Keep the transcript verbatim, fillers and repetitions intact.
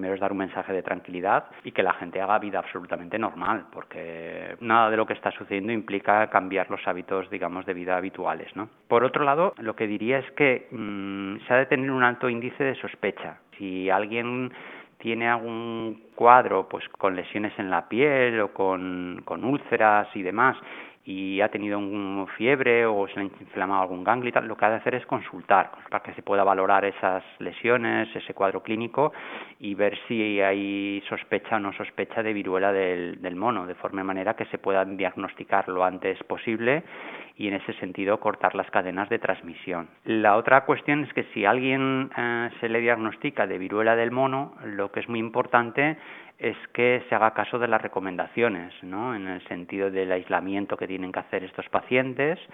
primero es dar un mensaje de tranquilidad y que la gente haga vida absolutamente normal, porque nada de lo que está sucediendo implica cambiar los hábitos, digamos, de vida habituales, ¿no? Por otro lado, lo que diría es que mmm, se ha de tener un alto índice de sospecha. Si alguien tiene algún cuadro pues con lesiones en la piel o con, con úlceras y demás, y ha tenido un fiebre o se le ha inflamado algún ganglio y tal, lo que ha de hacer es consultar para que se pueda valorar esas lesiones, ese cuadro clínico y ver si hay sospecha o no sospecha de viruela del, del mono, de forma manera que se pueda diagnosticar lo antes posible y en ese sentido cortar las cadenas de transmisión. La otra cuestión es que si a alguien eh, se le diagnostica de viruela del mono, lo que es muy importante es que se haga caso de las recomendaciones, ¿no? En el sentido del aislamiento que tienen que hacer estos pacientes,